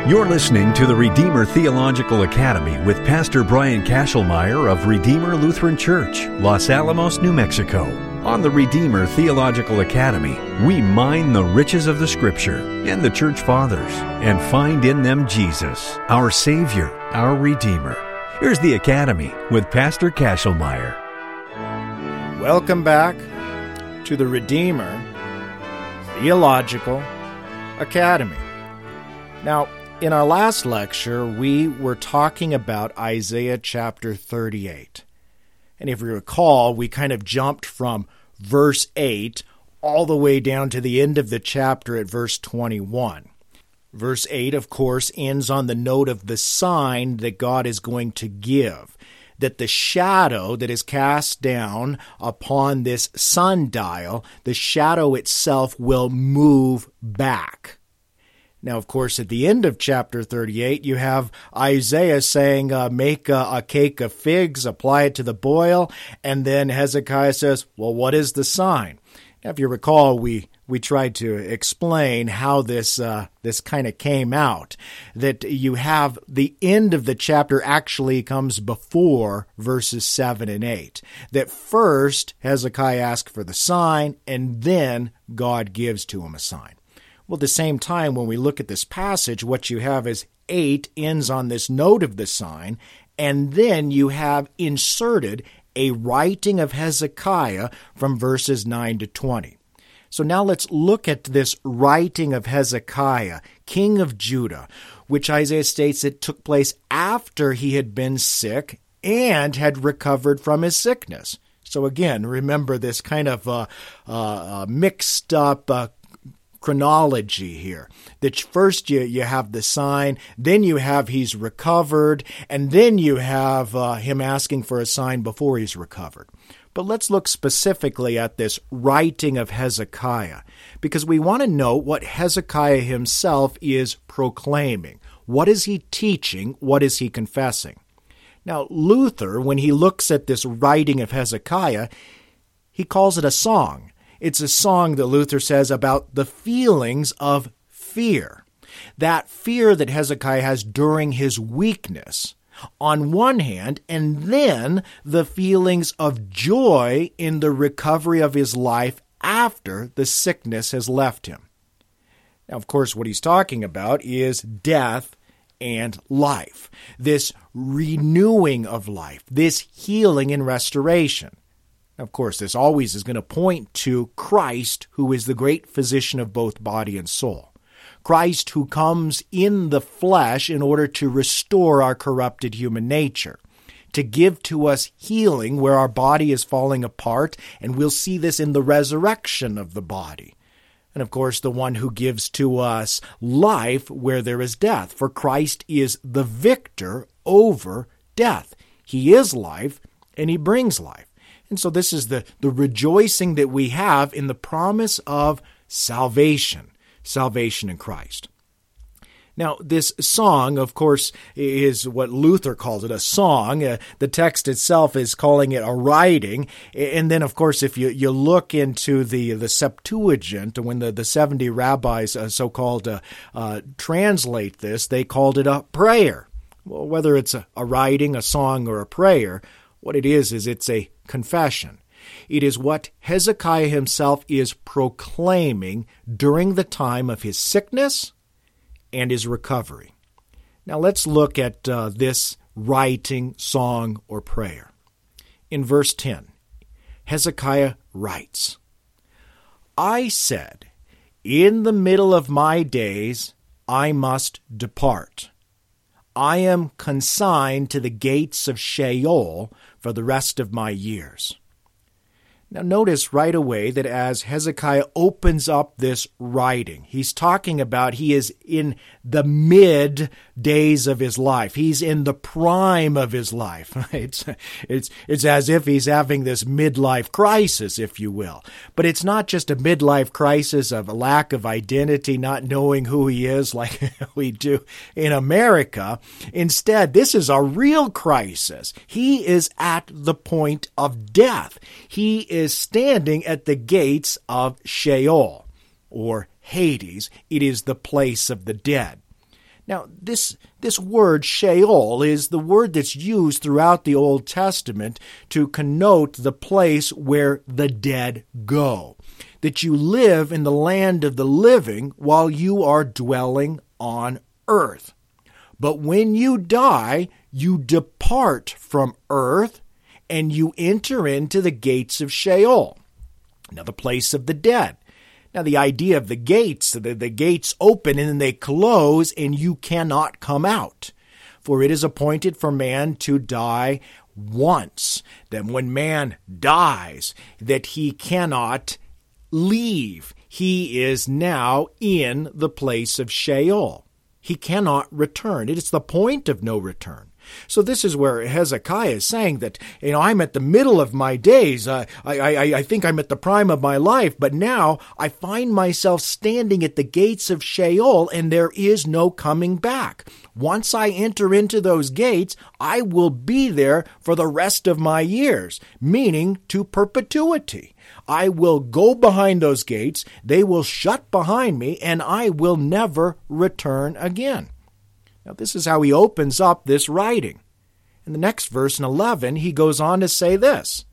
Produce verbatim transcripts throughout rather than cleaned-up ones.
You're listening to the Redeemer Theological Academy with Pastor Brian Kashelmeyer of Redeemer Lutheran Church, Los Alamos, New Mexico. On the Redeemer Theological Academy, we mine the riches of the Scripture and the Church Fathers and find in them Jesus, our Savior, our Redeemer. Here's the Academy with Pastor Kashelmeyer. Welcome back to the Redeemer Theological Academy. Now, in our last lecture, we were talking about Isaiah chapter thirty-eight. And if you recall, we kind of jumped from verse eight all the way down to the end of the chapter at verse twenty-one. Verse eight, of course, ends on the note of the sign that God is going to give, that the shadow that is cast down upon this sundial, the shadow itself will move back. Now, of course, at the end of chapter thirty-eight, you have Isaiah saying, uh, make a, a cake of figs, apply it to the boil, and then Hezekiah says, well, what is the sign? Now, if you recall, we, we tried to explain how this uh, this kind of came out, that you have the end of the chapter actually comes before verses seven and eight, that first Hezekiah asks for the sign, and then God gives to him a sign. Well, at the same time, when we look at this passage, what you have is eight ends on this note of the sign, and then you have inserted a writing of Hezekiah from verses nine to twenty. So now let's look at this writing of Hezekiah, king of Judah, which Isaiah states it took place after he had been sick and had recovered from his sickness. So again, remember this kind of uh, uh, mixed up uh, chronology here. That first you, you have the sign, then you have he's recovered, and then you have uh, him asking for a sign before he's recovered. But let's look specifically at this writing of Hezekiah, because we want to know what Hezekiah himself is proclaiming. What is he teaching? What is he confessing? Now, Luther, when he looks at this writing of Hezekiah, he calls it a song. It's a song that Luther says about the feelings of fear. That fear that Hezekiah has during his weakness, on one hand, and then the feelings of joy in the recovery of his life after the sickness has left him. Now, of course, what he's talking about is death and life, this renewing of life, this healing and restoration. Of course, this always is going to point to Christ, who is the great physician of both body and soul. Christ who comes in the flesh in order to restore our corrupted human nature, to give to us healing where our body is falling apart, and we'll see this in the resurrection of the body. And of course, the one who gives to us life where there is death, for Christ is the victor over death. He is life, and he brings life. And so this is the, the rejoicing that we have in the promise of salvation, salvation in Christ. Now, this song, of course, is what Luther calls it, a song. Uh, the text itself is calling it a writing. And then, of course, if you, you look into the, the Septuagint, when the, the seventy rabbis uh, so-called uh, uh, translate this, they called it a prayer. Well, whether it's a, a writing, a song, or a prayer, what it is, is it's a confession. It is what Hezekiah himself is proclaiming during the time of his sickness and his recovery. Now let's look at uh, this writing, song, or prayer. In verse ten, Hezekiah writes, I said, in the middle of my days I must depart. I am consigned to the gates of Sheol for the rest of my years. Now notice right away that as Hezekiah opens up this writing, he's talking about he is in the mid days of his life. He's in the prime of his life. It's, it's, it's as if he's having this midlife crisis, if you will. But it's not just a midlife crisis of a lack of identity, not knowing who he is like we do in America. Instead, this is a real crisis. He is at the point of death. He is standing at the gates of Sheol, or Hades. It is the place of the dead. Now, this, this word Sheol is the word that's used throughout the Old Testament to connote the place where the dead go, that you live in the land of the living while you are dwelling on earth. But when you die, you depart from earth and you enter into the gates of Sheol, now the place of the dead. Now, the idea of the gates, the, the gates open and then they close and you cannot come out. For it is appointed for man to die once. Then when man dies, that he cannot leave. He is now in the place of Sheol. He cannot return. It is the point of no return. So this is where Hezekiah is saying that, you know, I'm at the middle of my days. Uh, I, I, I think I'm at the prime of my life, but now I find myself standing at the gates of Sheol, and there is no coming back. Once I enter into those gates, I will be there for the rest of my years, meaning to perpetuity. I will go behind those gates, they will shut behind me, and I will never return again. Now, this is how he opens up this writing. In the next verse, in eleven, he goes on to say this,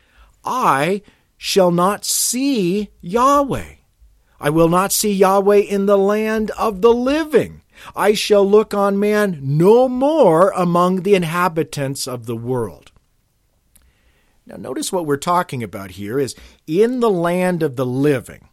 I shall not see Yahweh. I will not see Yahweh in the land of the living. I shall look on man no more among the inhabitants of the world. Now, notice what we're talking about here is in the land of the living.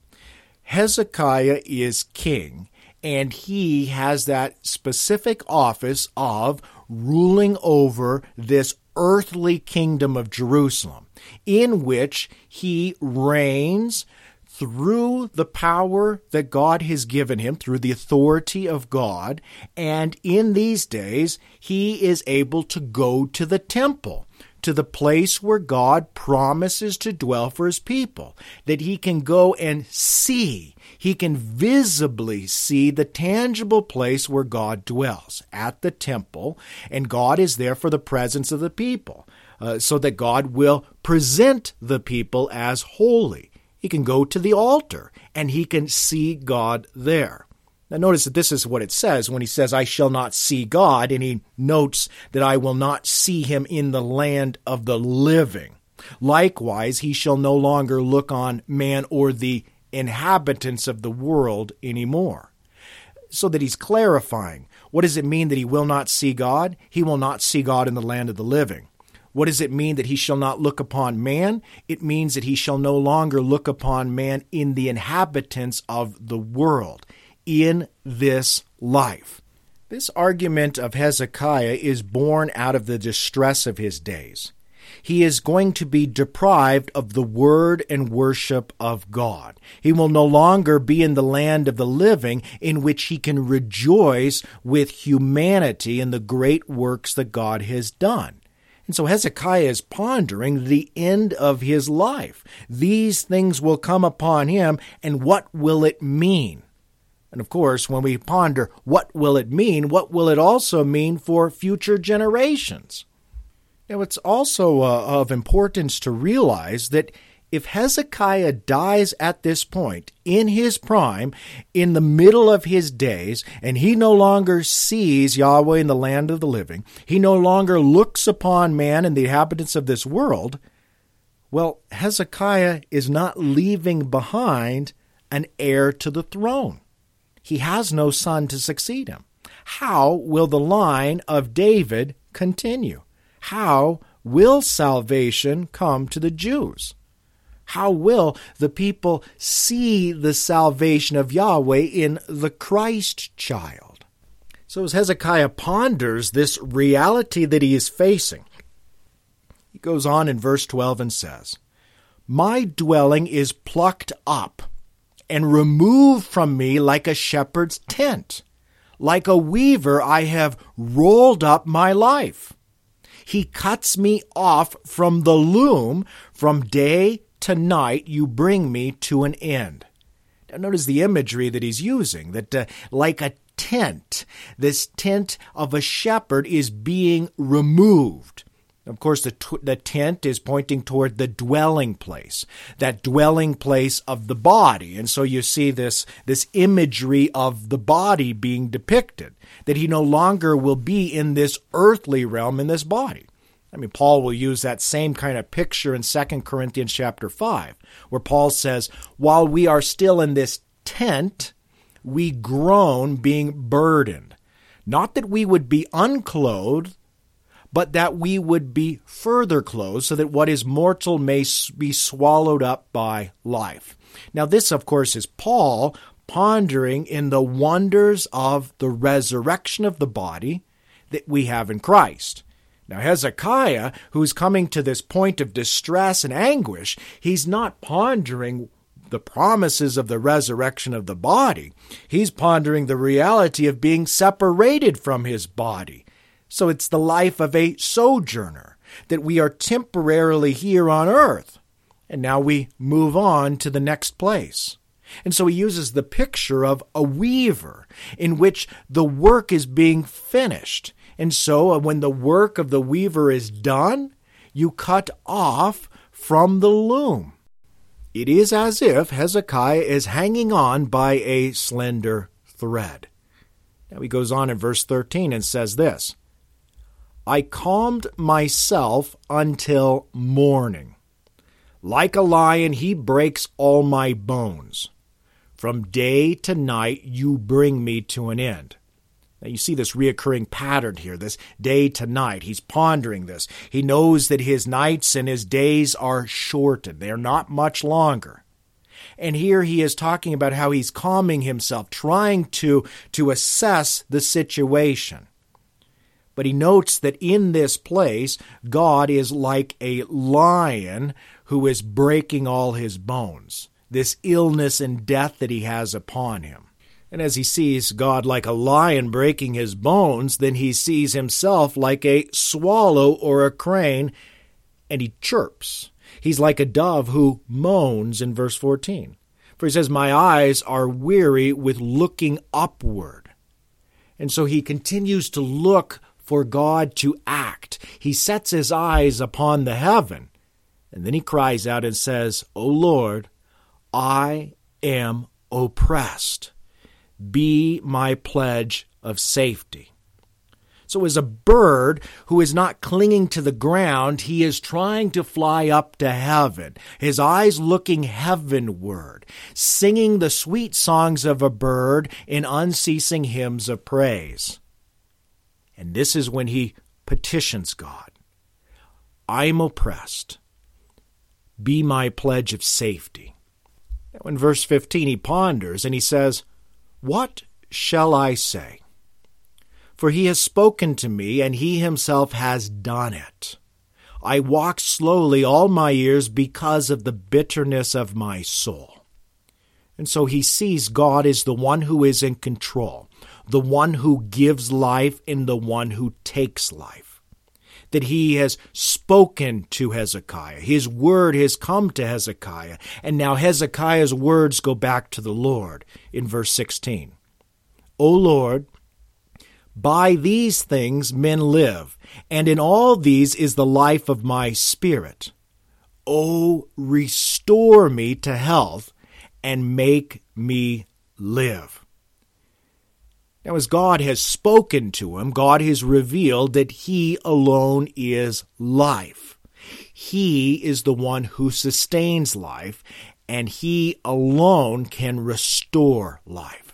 Hezekiah is king, and he has that specific office of ruling over this earthly kingdom of Jerusalem, in which he reigns through the power that God has given him, through the authority of God, and in these days he is able to go to the temple, to the place where God promises to dwell for his people, that he can go and see. He can visibly see the tangible place where God dwells, at the temple, and God is there for the presence of the people, uh, so that God will present the people as holy. He can go to the altar, and he can see God there. Now notice that this is what it says when he says, I shall not see God, and he notes that I will not see him in the land of the living. Likewise, he shall no longer look on man or the inhabitants of the world anymore. So that he's clarifying, what does it mean that he will not see God? He will not see God in the land of the living. What does it mean that he shall not look upon man? It means that he shall no longer look upon man in the inhabitants of the world, in this life. This argument of Hezekiah is born out of the distress of his days. He is going to be deprived of the word and worship of God. He will no longer be in the land of the living, in which he can rejoice with humanity in the great works that God has done. And so Hezekiah is pondering the end of his life. These things will come upon him, and what will it mean? And of course, when we ponder what will it mean, what will it also mean for future generations? Now, it's also uh, of importance to realize that if Hezekiah dies at this point, in his prime, in the middle of his days, and he no longer sees Yahweh in the land of the living, he no longer looks upon man and the inhabitants of this world, well, Hezekiah is not leaving behind an heir to the throne. He has no son to succeed him. How will the line of David continue? How will salvation come to the Jews? How will the people see the salvation of Yahweh in the Christ child? So as Hezekiah ponders this reality that he is facing, he goes on in verse twelve and says, My dwelling is plucked up and removed from me like a shepherd's tent. Like a weaver I have rolled up my life. He cuts me off from the loom. From day to night you bring me to an end. Now notice the imagery that he's using, that uh, like a tent, this tent of a shepherd is being removed. Of course, the, t- the tent is pointing toward the dwelling place, that dwelling place of the body. And so you see this, this imagery of the body being depicted, that he no longer will be in this earthly realm in this body. I mean, Paul will use that same kind of picture in Second Corinthians chapter five, where Paul says, while we are still in this tent, we groan being burdened. Not that we would be unclothed, but that we would be further clothed, so that what is mortal may be swallowed up by life. Now this, of course, is Paul pondering in the wonders of the resurrection of the body that we have in Christ. Now Hezekiah, who's coming to this point of distress and anguish, he's not pondering the promises of the resurrection of the body. He's pondering the reality of being separated from his body. So it's the life of a sojourner, that we are temporarily here on earth, and now we move on to the next place. And so he uses the picture of a weaver in which the work is being finished. And so when the work of the weaver is done, you cut off from the loom. It is as if Hezekiah is hanging on by a slender thread. Now he goes on in verse thirteen and says this, I calmed myself until morning. Like a lion, he breaks all my bones. From day to night, you bring me to an end. Now you see this reoccurring pattern here, this day to night. He's pondering this. He knows that his nights and his days are shortened. They are not much longer. And here he is talking about how he's calming himself, trying to, to assess the situation. But he notes that in this place, God is like a lion who is breaking all his bones, this illness and death that he has upon him. And as he sees God like a lion breaking his bones, then he sees himself like a swallow or a crane, and he chirps. He's like a dove who moans in verse fourteen. For he says, my eyes are weary with looking upward. And so he continues to look for God to act. He sets his eyes upon the heaven, and then he cries out and says, O Lord, I am oppressed. Be my pledge of safety. So as a bird who is not clinging to the ground, he is trying to fly up to heaven, his eyes looking heavenward, singing the sweet songs of a bird in unceasing hymns of praise. And this is when he petitions God. I'm oppressed. Be my pledge of safety. Now in verse fifteen, he ponders and he says, what shall I say? For he has spoken to me, and he himself has done it. I walk slowly all my years because of the bitterness of my soul. And so he sees God as the one who is in control, the one who gives life and the one who takes life. That he has spoken to Hezekiah. His word has come to Hezekiah. And now Hezekiah's words go back to the Lord in verse sixteen. O Lord, by these things men live, and in all these is the life of my spirit. O restore me to health and make me live. Now, as God has spoken to him, God has revealed that he alone is life. He is the one who sustains life, and he alone can restore life.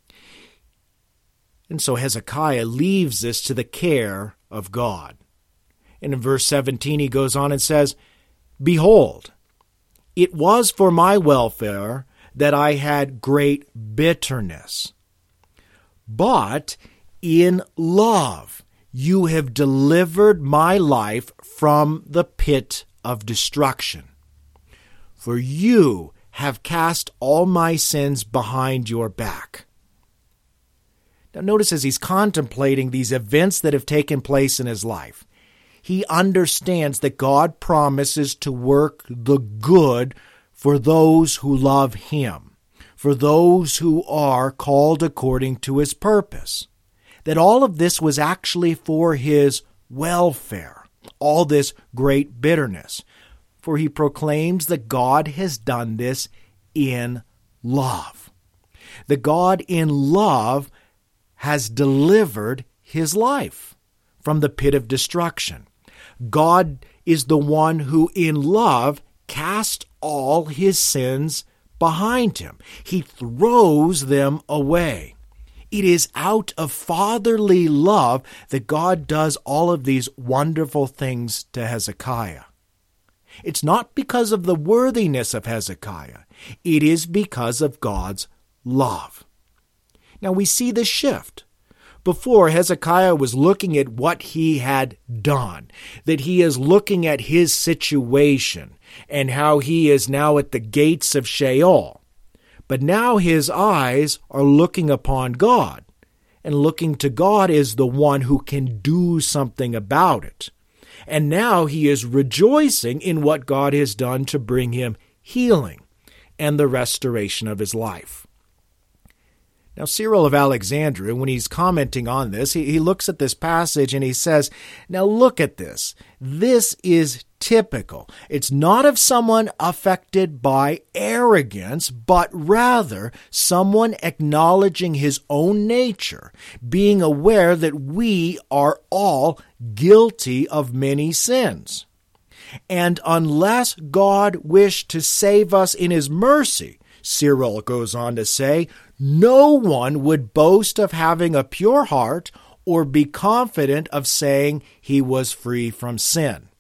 And so Hezekiah leaves this to the care of God. And in verse seventeen, he goes on and says, Behold, it was for my welfare that I had great bitterness. But in love you have delivered my life from the pit of destruction. For you have cast all my sins behind your back. Now notice as he's contemplating these events that have taken place in his life, he understands that God promises to work the good for those who love him, for those who are called according to his purpose. That all of this was actually for his welfare. all this great bitterness? For he proclaims that God has done this in love. That God in love has delivered his life from the pit of destruction. God is the one who in love cast all his sins behind him. He throws them away. It is out of fatherly love that God does all of these wonderful things to Hezekiah. It's not because of the worthiness of Hezekiah. It is because of God's love. Now we see the shift. Before, Hezekiah was looking at what he had done, that he is looking at his situation and how he is now at the gates of Sheol. But now his eyes are looking upon God, and looking to God as the one who can do something about it. And now he is rejoicing in what God has done to bring him healing and the restoration of his life. Now, Cyril of Alexandria, when he's commenting on this, he, he looks at this passage and he says, now look at this. This is typical. It's not of someone affected by arrogance, but rather someone acknowledging his own nature, being aware that we are all guilty of many sins. And unless God wished to save us in his mercy, Cyril goes on to say, no one would boast of having a pure heart or be confident of saying he was free from sin.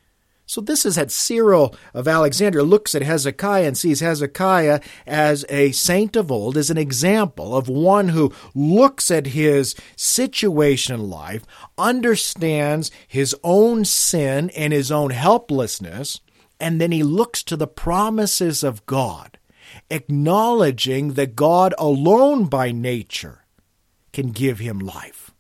So this is that Cyril of Alexandria looks at Hezekiah and sees Hezekiah as a saint of old, as an example of one who looks at his situation in life, understands his own sin and his own helplessness, and then he looks to the promises of God, acknowledging that God alone by nature can give him life.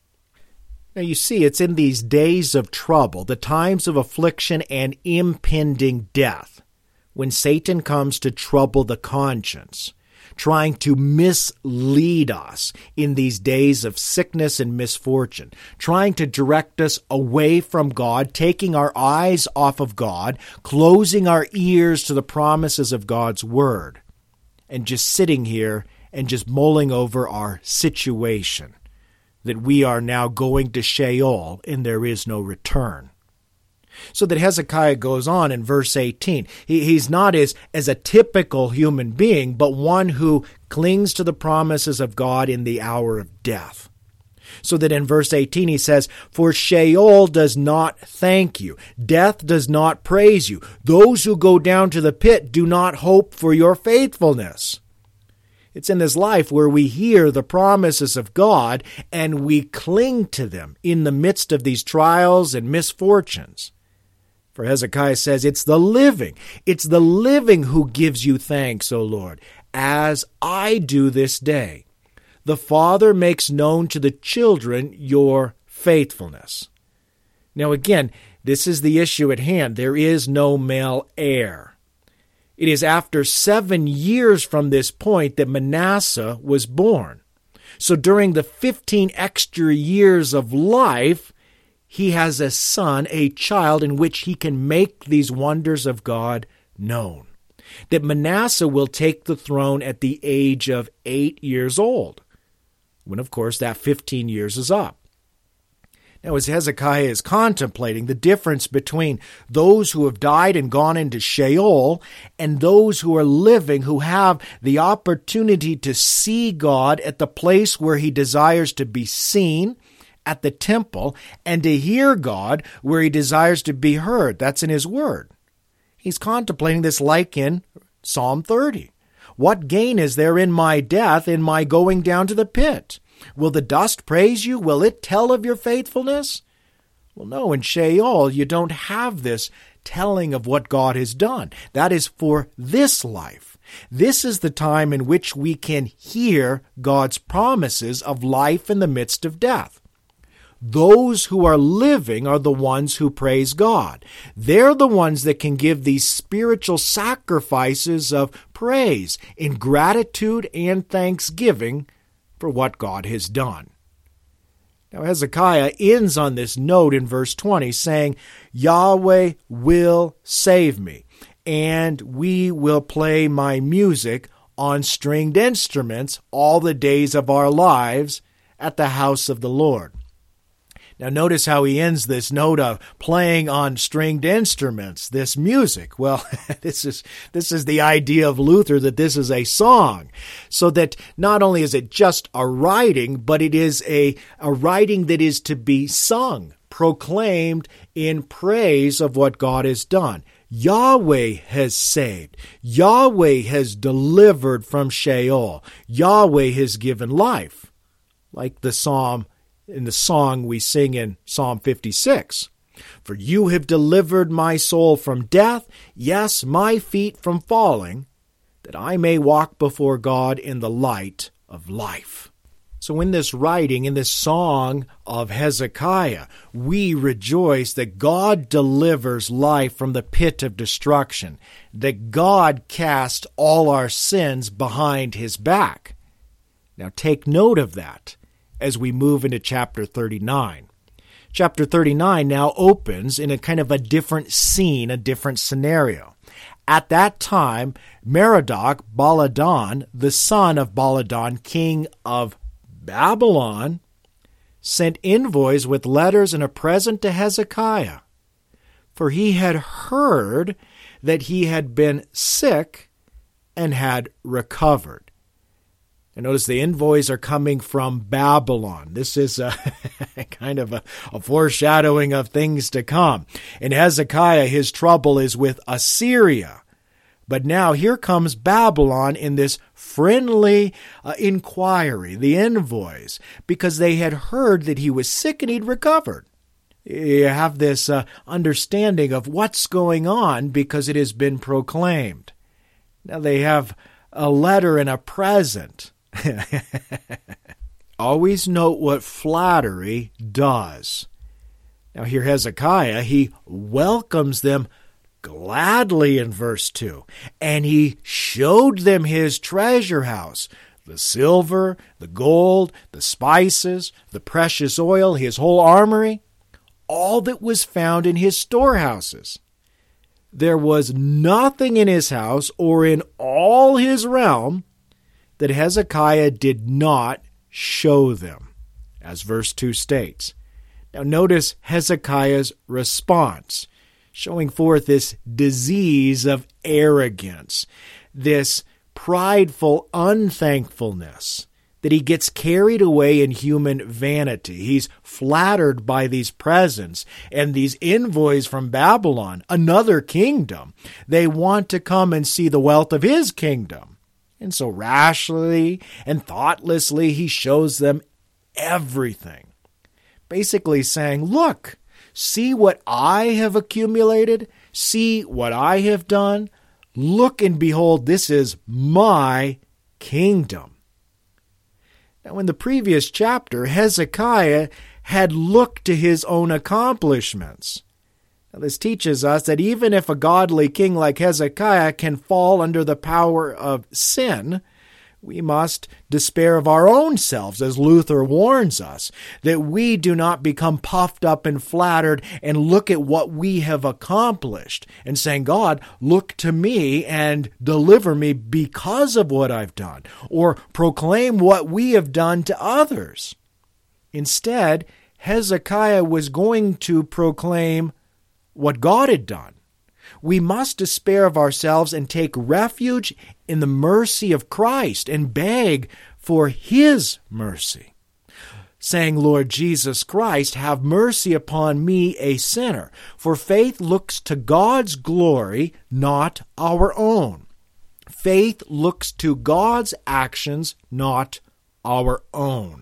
Now you see, it's in these days of trouble, the times of affliction and impending death, when Satan comes to trouble the conscience, trying to mislead us in these days of sickness and misfortune, trying to direct us away from God, taking our eyes off of God, closing our ears to the promises of God's word, and just sitting here and just mulling over our situation, that we are now going to Sheol and there is no return. So that Hezekiah goes on in verse eighteen. He, he's not as, as a typical human being, but one who clings to the promises of God in the hour of death. So that in verse eighteen he says, for Sheol does not thank you. Death does not praise you. Those who go down to the pit do not hope for your faithfulness. It's in this life where we hear the promises of God and we cling to them in the midst of these trials and misfortunes. For Hezekiah says, it's the living, it's the living who gives you thanks, O Lord, as I do this day. The Father makes known to the children your faithfulness. Now again, this is the issue at hand. There is no male heir. It is after seven years from this point that Manasseh was born. So during the fifteen extra years of life, he has a son, a child, in which he can make these wonders of God known. That Manasseh will take the throne at the age of eight years old, when of course that fifteen years is up. Now, as Hezekiah is contemplating the difference between those who have died and gone into Sheol and those who are living, who have the opportunity to see God at the place where he desires to be seen, at the temple, and to hear God where he desires to be heard. That's in his word. He's contemplating this like in Psalm thirty. What gain is there in my death, in my going down to the pit? Will the dust praise you? Will it tell of your faithfulness? Well, no, in Sheol you don't have this telling of what God has done. That is for this life. This is the time in which we can hear God's promises of life in the midst of death. Those who are living are the ones who praise God. They're the ones that can give these spiritual sacrifices of praise in gratitude and thanksgiving for what God has done. Now Hezekiah ends on this note in verse twenty saying, Yahweh will save me, and we will play my music on stringed instruments all the days of our lives at the house of the Lord. Now notice how he ends this note of playing on stringed instruments, this music. Well, this is this is the idea of Luther, that this is a song. So that not only is it just a writing, but it is a, a writing that is to be sung, proclaimed in praise of what God has done. Yahweh has saved. Yahweh has delivered from Sheol. Yahweh has given life. Like the psalm in the song we sing in Psalm fifty-six. For you have delivered my soul from death, yes, my feet from falling, that I may walk before God in the light of life. So in this writing, in this song of Hezekiah, we rejoice that God delivers life from the pit of destruction, that God cast all our sins behind his back. Now take note of that as we move into chapter thirty-nine. Chapter thirty-nine now opens in a kind of a different scene, a different scenario. At that time, Merodach Baladan, the son of Baladan, king of Babylon, sent envoys with letters and a present to Hezekiah, for he had heard that he had been sick and had recovered. And notice the envoys are coming from Babylon. This is a kind of a, a foreshadowing of things to come. In Hezekiah, his trouble is with Assyria. But now here comes Babylon in this friendly uh, inquiry, the envoys, because they had heard that he was sick and he'd recovered. You have this uh, understanding of what's going on because it has been proclaimed. Now they have a letter and a present. Always note what flattery does. Now here Hezekiah, he welcomes them gladly in verse two, and he showed them his treasure house, the silver, the gold, the spices, the precious oil, his whole armory, all that was found in his storehouses. There was nothing in his house or in all his realm that Hezekiah did not show them, as verse two states. Now notice Hezekiah's response, showing forth this disease of arrogance, this prideful unthankfulness, that he gets carried away in human vanity. He's flattered by these presents and these envoys from Babylon, another kingdom. They want to come and see the wealth of his kingdom. And so rashly and thoughtlessly, he shows them everything. Basically saying, look, see what I have accumulated. See what I have done. Look and behold, this is my kingdom. Now, in the previous chapter, Hezekiah had looked to his own accomplishments. Now, this teaches us that even if a godly king like Hezekiah can fall under the power of sin, we must despair of our own selves, as Luther warns us, that we do not become puffed up and flattered and look at what we have accomplished and saying, God, look to me and deliver me because of what I've done, or proclaim what we have done to others. Instead, Hezekiah was going to proclaim what God had done. We must despair of ourselves and take refuge in the mercy of Christ and beg for His mercy, saying, Lord Jesus Christ, have mercy upon me, a sinner. For faith looks to God's glory, not our own. Faith looks to God's actions, not our own.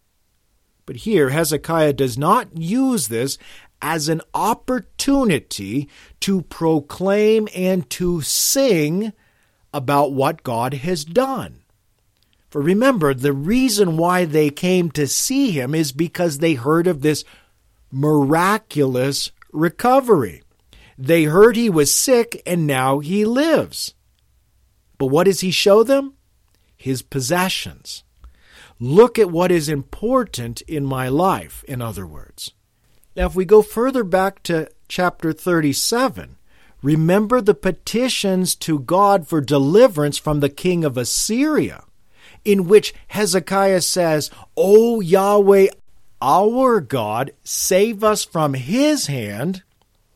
But here, Hezekiah does not use this as an opportunity to proclaim and to sing about what God has done. For remember, the reason why they came to see him is because they heard of this miraculous recovery. They heard he was sick and now he lives. But what does he show them? His possessions. Look at what is important in my life, in other words. Now, if we go further back to chapter thirty-seven, remember the petitions to God for deliverance from the king of Assyria, in which Hezekiah says, O Yahweh, our God, save us from his hand,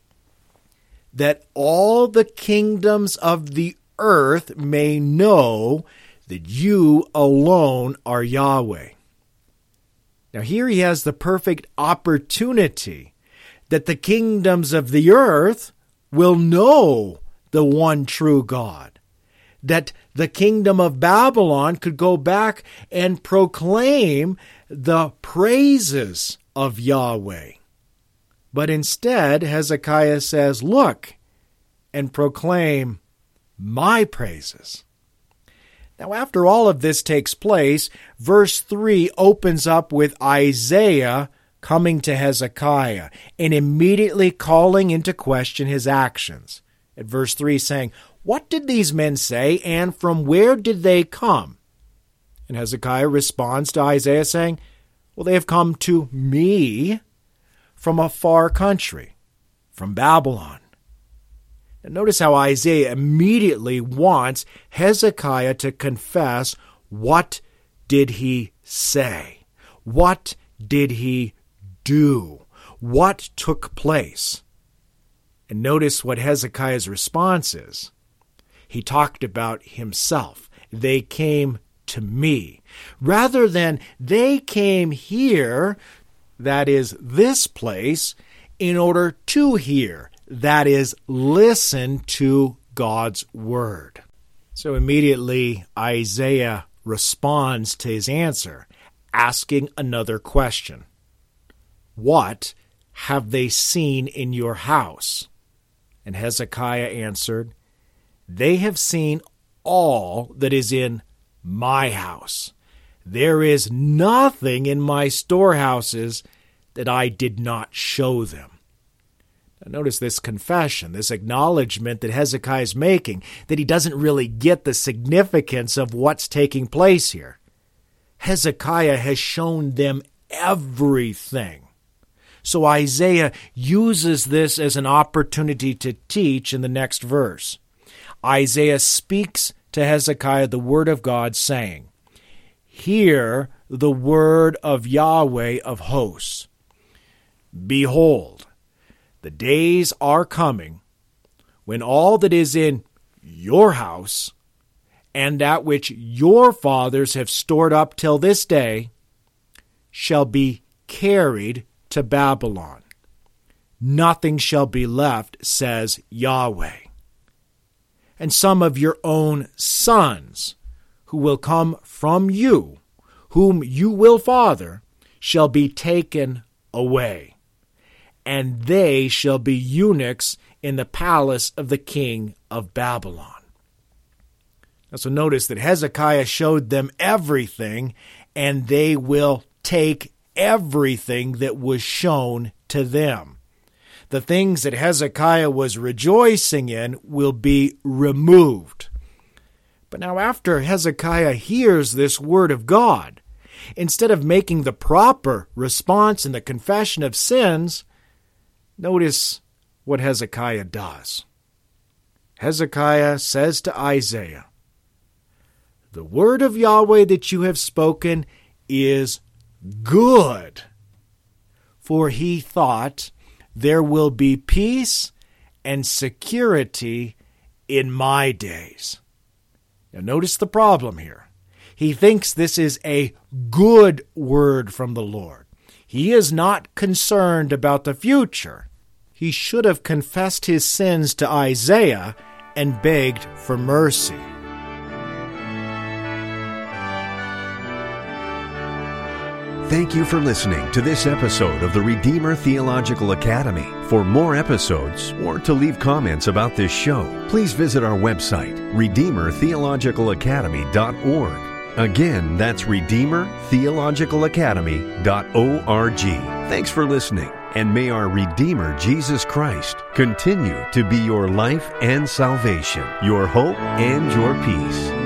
that all the kingdoms of the earth may know that you alone are Yahweh. Now here he has the perfect opportunity that the kingdoms of the earth will know the one true God, that the kingdom of Babylon could go back and proclaim the praises of Yahweh. But instead, Hezekiah says, look and proclaim my praises. Now, after all of this takes place, verse three opens up with Isaiah coming to Hezekiah and immediately calling into question his actions. At verse three saying, what did these men say, and from where did they come? And Hezekiah responds to Isaiah saying, well, they have come to me from a far country, from Babylon. And notice how Isaiah immediately wants Hezekiah to confess, what did he say? What did he do? What took place? And notice what Hezekiah's response is. He talked about himself. They came to me. Rather than they came here, that is this place, in order to hear, that is, listen to God's word. So immediately Isaiah responds to his answer, asking another question. What have they seen in your house? And Hezekiah answered, they have seen all that is in my house. There is nothing in my storehouses that I did not show them. Now notice this confession, this acknowledgement that Hezekiah is making, that he doesn't really get the significance of what's taking place here. Hezekiah has shown them everything. So Isaiah uses this as an opportunity to teach in the next verse. Isaiah speaks to Hezekiah the word of God, saying, hear the word of Yahweh of hosts. Behold, the days are coming when all that is in your house and that which your fathers have stored up till this day shall be carried to Babylon. Nothing shall be left, says Yahweh. And some of your own sons, who will come from you, whom you will father, shall be taken away, and they shall be eunuchs in the palace of the king of Babylon. Now, so notice that Hezekiah showed them everything, and they will take everything that was shown to them. The things that Hezekiah was rejoicing in will be removed. But now after Hezekiah hears this word of God, instead of making the proper response in the confession of sins, notice what Hezekiah does. Hezekiah says to Isaiah, the word of Yahweh that you have spoken is good. For he thought, there will be peace and security in my days. Now notice the problem here. He thinks this is a good word from the Lord. He is not concerned about the future. He should have confessed his sins to Isaiah and begged for mercy. Thank you for listening to this episode of the Redeemer Theological Academy. For more episodes or to leave comments about this show, please visit our website, redeemer theological academy dot org. Again, that's redeemer theological academy dot org. Thanks for listening, and may our Redeemer Jesus Christ continue to be your life and salvation, your hope and your peace.